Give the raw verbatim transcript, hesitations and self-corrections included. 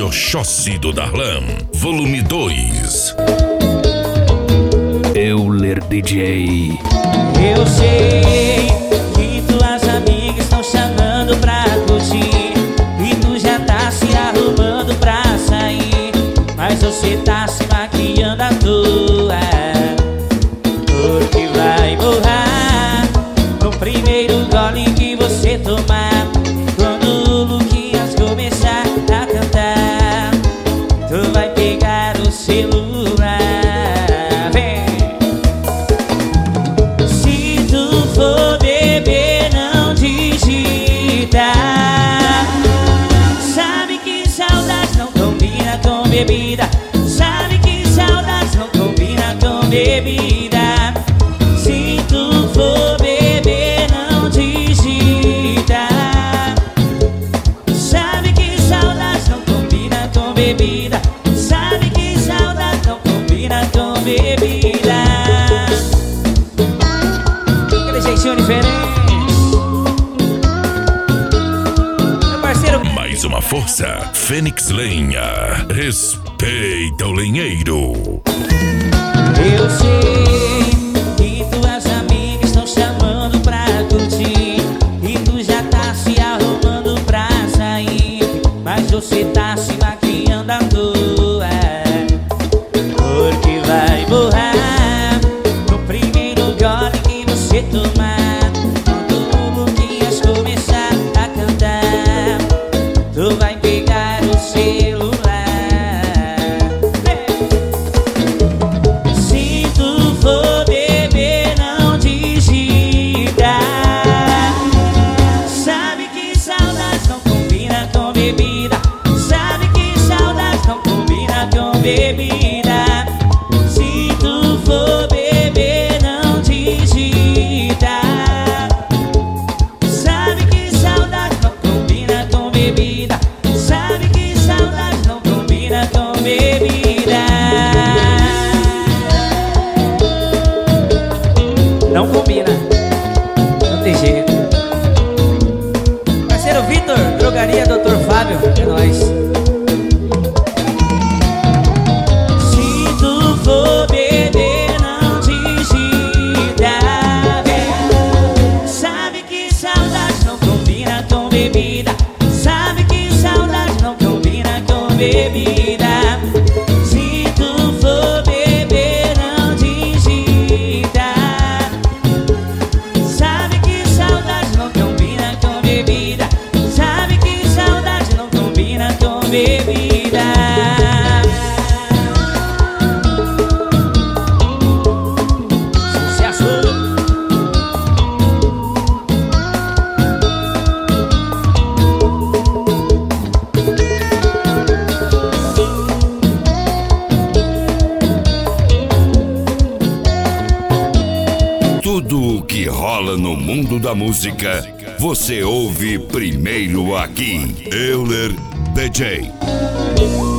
Oxóssi do Darlan, volume dois. Euler D J. Eu sei que tuas amigas estão chamando pra curtir e tu já tá se arrumando pra sair, mas você tá se maquiando à toa, porque vai borrar no primeiro gole que você tomar. Quando o Luquinhas começar a cantar, tu vai pegar o celular. Vem. Se tu for beber, não digita. Sabe que saudade não combina com bebida. Sabe que saudade não combina com bebida. Se tu for beber, não digita. Sabe que saudade não combina com bebida. Sabe que saudade não combina com bebida. Aquele jeitinho diferente. Meu parceiro. Mais uma força, Fênix Lenha. Respeita o lenheiro. Eu sei que tuas amigas estão chamando pra curtir e tu já tá se arrumando pra sair, mas você tá se maquiando à toa, porque vai borrar no primeiro gole que você tomar. Quando o Luquinhas começar a cantar, tu vai pegar o celular. Se tu for beber, não digita. Sabe que saudade não combina com bebida. Sabe que saudade não combina com bebida. Se tu for beber, não digita. Sabe que saudade não combina com bebida. Sabe que saudade não combina com bebida. Não combina, não tem jeito. Parceiro Vitor, drogaria doutor Fábio, é nóis. Se tu for beber, não digita. Sabe que saudade não combina com bebida. Sabe que saudade não combina com bebida. Se tu for beber, não digita. Sabe que saudade não combina com bebida. Sabe que saudade não combina com bebida. Sucesso. Tudo o que rola no mundo da música, você ouve primeiro aqui. Euler D J.